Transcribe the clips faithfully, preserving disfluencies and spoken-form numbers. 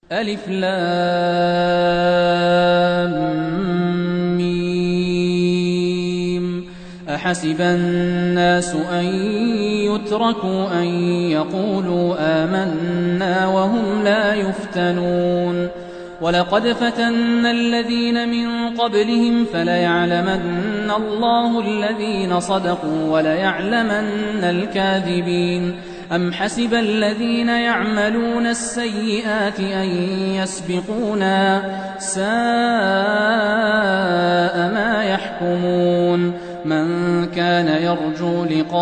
ألف لام ميم. أحسب الناس أن يتركوا أن يقولوا آمنا وهم لا يفتنون. ولقد فتنا الذين من قبلهم فليعلمن الله الذين صدقوا وليعلمن الكاذبين. أم حسب الذين يعملون السيئات أن يسبقونا ساء ما يحكمون. من كان يرجو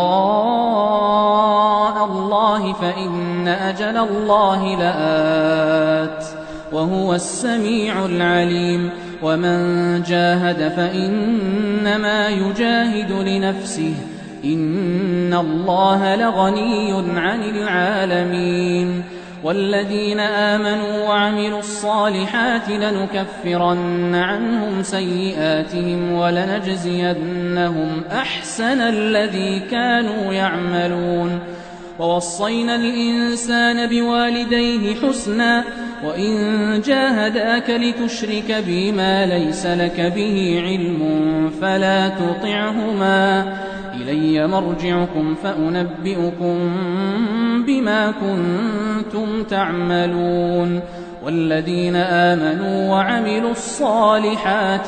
لقاء الله فإن أجل الله لآت وهو السميع العليم. ومن جاهد فإنما يجاهد لنفسه إن الله لغني عن العالمين. والذين آمنوا وعملوا الصالحات لنكفرن عنهم سيئاتهم ولنجزينهم أحسن الذي كانوا يعملون. ووصينا الإنسان بوالديه حسنا وإن جاهداك لتشرك بي ما ليس لك به علم فلا تطعهما إلي مرجعكم فأنبئكم بما كنتم تعملون. والذين آمنوا وعملوا الصالحات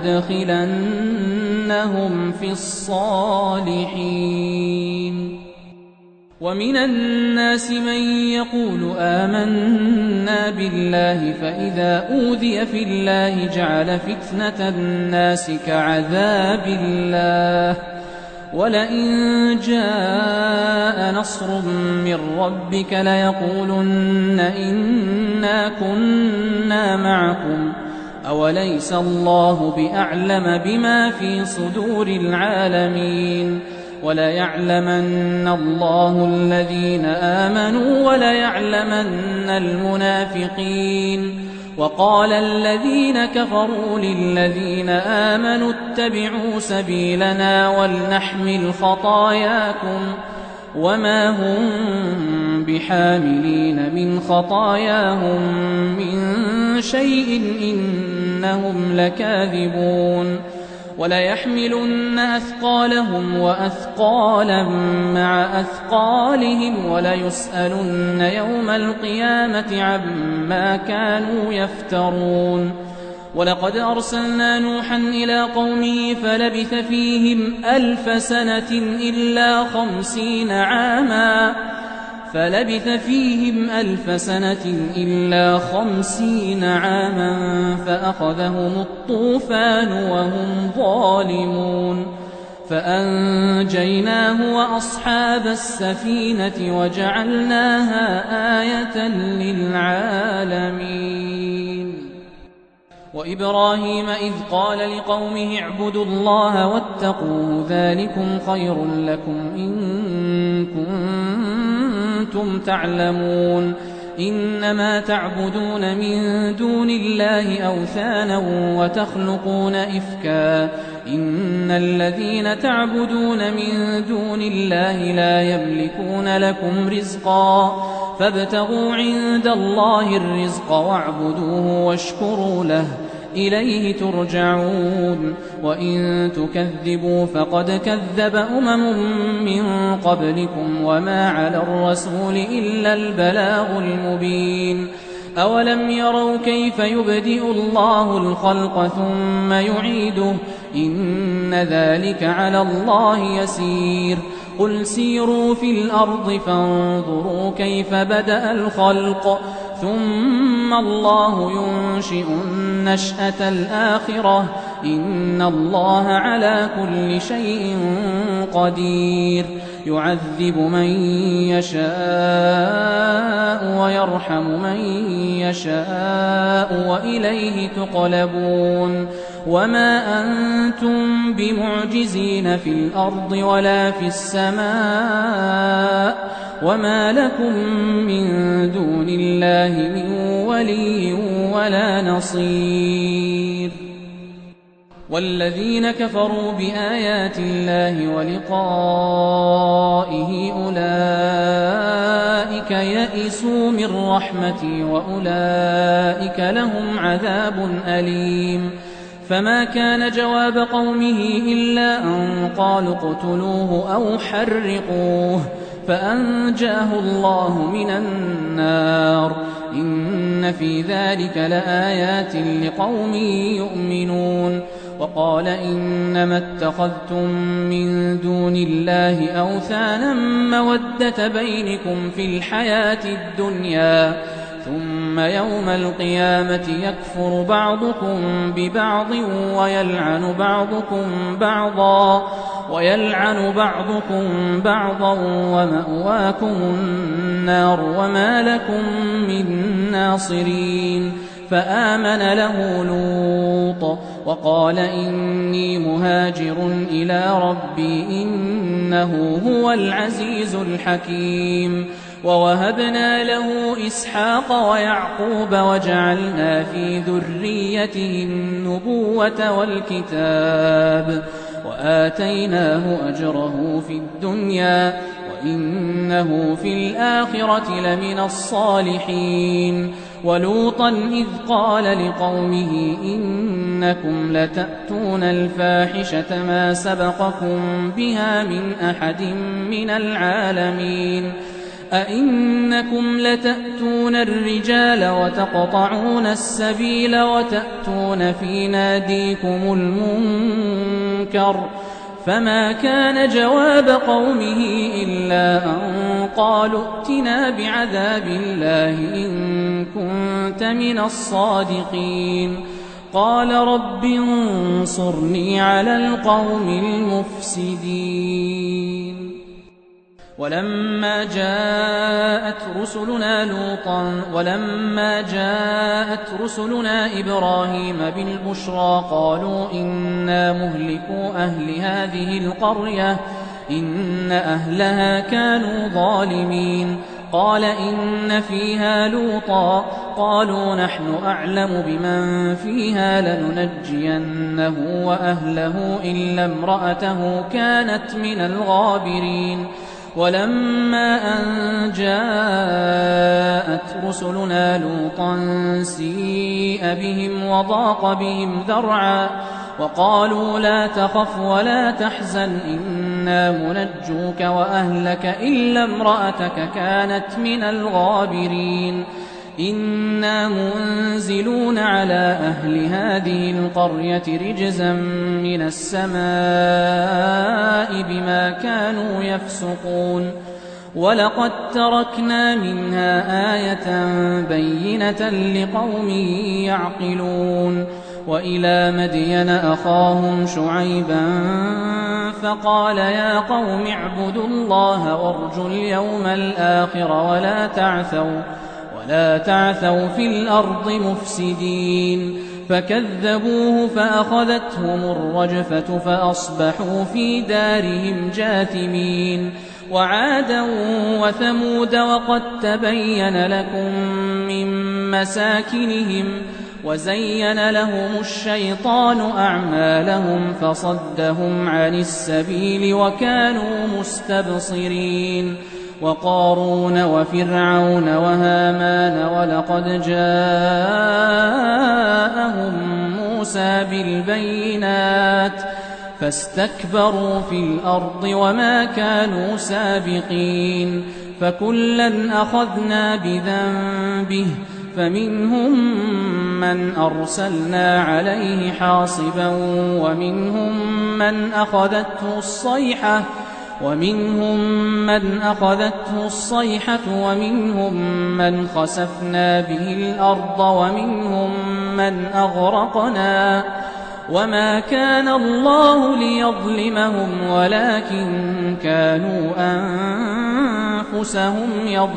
لندخلنهم في الصالحين. ومن الناس من يقول آمنا بالله فإذا أوذي في الله جعل فتنة الناس كعذاب الله ولئن جاء نصر من ربك ليقولن إنا كنا معكم أوليس الله بأعلم بما في صدور العالمين. وليعلمن الله الذين آمنوا وليعلمن المنافقين. وقال الذين كفروا للذين آمنوا اتبعوا سبيلنا ولنحمل خطاياكم وما هم بحاملين من خطاياهم من شيء إنهم لكاذبون. وليحملن أثقالهم وأثقالا مع أثقالهم وليسألن يوم القيامة عما كانوا يفترون. ولقد أرسلنا نوحا إلى قومه فلبث فيهم ألف سنة إلا خمسين عاما فلبث فيهم ألف سنة إلا خمسين عاما فأخذهم الطوفان وهم ظالمون. فأنجيناه وأصحاب السفينة وجعلناها آية للعالمين. وإبراهيم إذ قال لقومه اعبدوا الله واتقوه ذلكم خير لكم إن كنتم تعلمون. إنما تعبدون من دون الله أوثانا وتخلقون إفكا إن الذين تعبدون من دون الله لا يملكون لكم رزقا فابتغوا عند الله الرزق واعبدوه واشكروا له إليه ترجعون. وإن تكذبوا فقد كذب أمم من قبلكم وما على الرسول إلا البلاغ المبين. أولم يروا كيف يبدئ الله الخلق ثم يعيده إن ذلك على الله يسير. قل سيروا في الأرض فانظروا كيف بدأ الخلق ثم الله ينشئ النشأة الآخرة إن الله على كل شيء قدير. يعذب من يشاء ويرحم من يشاء وإليه تقلبون. وما أنتم بمعجزين في الأرض ولا في السماء وما لكم من دون الله من ولي ولا نصير. والذين كفروا بآيات الله ولقائه أولئك أولئك يئسوا من رحمتي وأولئك لهم عذاب أليم. فما كان جواب قومه إلا أن قالوا اقتلوه أو حرقوه فأنجاه الله من النار. إن في ذلك لآيات لقوم يؤمنون. وقال إنما اتخذتم من دون الله أوثانا مودة بينكم في الحياة الدنيا ثم يوم القيامة يكفر بعضكم ببعض ويلعن بعضكم بعضا ويلعن بعضكم بعضا ومأواكم النار وما لكم من ناصرين. فآمن له لوط وقال إني مهاجر إلى ربي إنه هو العزيز الحكيم. ووهبنا له إسحاق ويعقوب وجعلنا في ذريته النبوة والكتاب وآتيناه أجره في الدنيا وإنه في الآخرة لمن الصالحين. ولوطا إذ قال لقومه إنكم لتأتون الفاحشة ما سبقكم بها من أحد من العالمين. أئنكم لتأتون الرجال وتقطعون السبيل وتأتون في ناديكم المنكر. فما كان جواب قومه إلا أن قالوا ائتنا بعذاب الله إن كنت من الصادقين. قال رب انصرني على القوم المفسدين. ولما جاءت رسلنا لوطا ولما جاءت رسلنا إبراهيم بالبشرى قالوا إنا مهلكو أهل هذه القرية إن أهلها كانوا ظالمين. قال إن فيها لوطا قالوا نحن أعلم بمن فيها لننجينه وأهله إلا امرأته كانت من الغابرين. ولما أن جاءت رسلنا لوطا سيء بهم وضاق بهم ذرعا وقالوا لا تخف ولا تحزن إنا منجوك وأهلك إلا امرأتك كانت من الغابرين. إنا منزلون على أهل هذه القرية رجزا من السماء بما كانوا يفسقون. ولقد تركنا منها آية بينة لقوم يعقلون. وإلى مدين أخاهم شعيبا فقال يا قوم اعبدوا الله وارجوا اليوم الآخر ولا تعثوا ولا تعثوا في الأرض مفسدين. فكذبوه فأخذتهم الرجفة فأصبحوا في دارهم جاثمين. وعادا وثمود وقد تبين لكم من مساكنهم وزين لهم الشيطان أعمالهم فصدهم عن السبيل وكانوا مستبصرين. وقارون وفرعون وهامان ولقد جاءهم موسى بالبينات فاستكبروا في الأرض وما كانوا سابقين. فكلا أخذنا بذنبه فمنهم من أرسلنا عليه حاصبا ومنهم من أخذته الصيحة ومنهم من أخذته الصيحة ومنهم من خسفنا به الأرض ومنهم من أغرقنا. وما كان الله ليظلمهم ولكن كانوا أنفسهم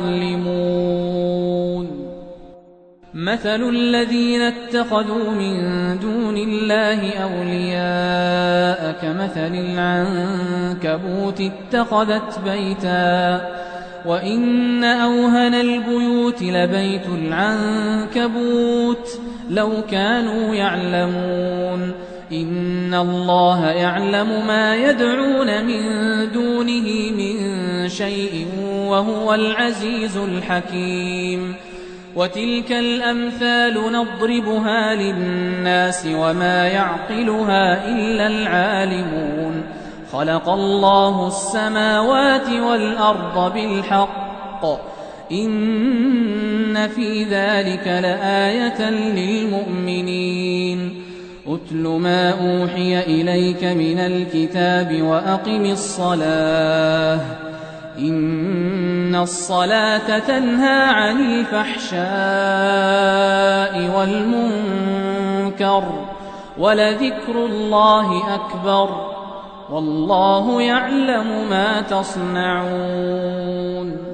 يظلمون. مثل الذين اتخذوا من دون الله أولياء كمثل العنكبوت اتخذت بيتا وإن أوهن البيوت لبيت العنكبوت لو كانوا يعلمون. إن الله يعلم ما يدعون من دونه من شيء وهو العزيز الحكيم. وتلك الأمثال نضربها للناس وما يعقلها إلا العالمون. خلق الله السماوات والأرض بالحق إن في ذلك لآية للمؤمنين. أتل ما أوحي إليك من الكتاب وأقم الصلاة إن الصلاة تنهى عن الفحشاء والمنكر ولذكر الله أكبر والله يعلم ما تصنعون.